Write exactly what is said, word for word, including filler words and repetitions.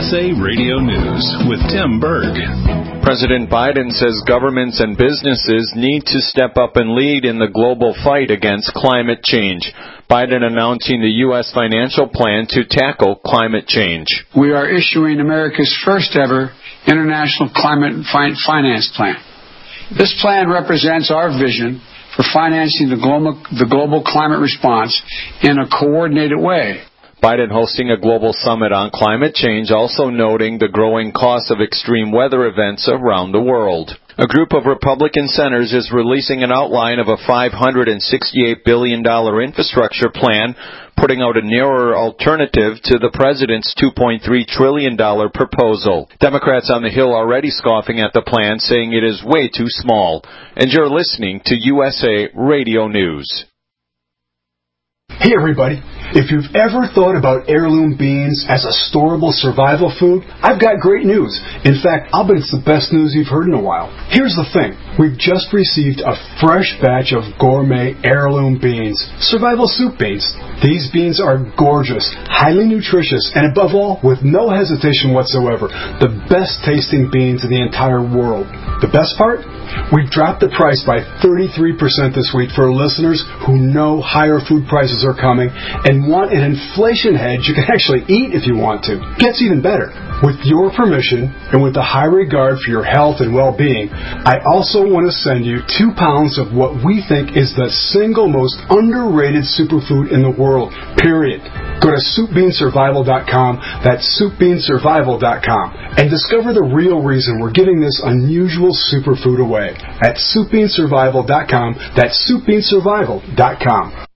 S A Radio News with Tim Berg. President Biden says governments and businesses need to step up and lead in the global fight against climate change. Biden announcing the U S financial plan to tackle climate change. We are issuing America's first ever International Climate Finance Plan. This plan represents our vision for financing the global, the global climate response in a coordinated way. Biden hosting a global summit on climate change, also noting the growing cost of extreme weather events around the world. A group of Republican senators is releasing an outline of a five hundred sixty-eight billion dollars infrastructure plan, putting out a nearer alternative to the president's two point three trillion dollars proposal. Democrats on the Hill already scoffing at the plan, saying it is way too small. And you're listening to U S A Radio News. Hey everybody, if you've ever thought about heirloom beans as a storable survival food, I've got great news. In fact, I'll bet it's the best news you've heard in a while. Here's the thing. We've just received a fresh batch of gourmet heirloom beans, survival soup beans. These beans are gorgeous, highly nutritious, and above all, with no hesitation whatsoever, the best tasting beans in the entire world. The best part? We've dropped the price by thirty-three percent this week for listeners who know higher food prices are coming and want an inflation hedge you can actually eat if you want to. Gets even better. With your permission and with the high regard for your health and well-being, I also want to send you two pounds of what we think is the single most underrated superfood in the world, period. Go to soup bean survival dot com, that's soup bean survival dot com, and discover the real reason we're giving this unusual superfood away at soup bean survival dot com, that's soup bean survival dot com.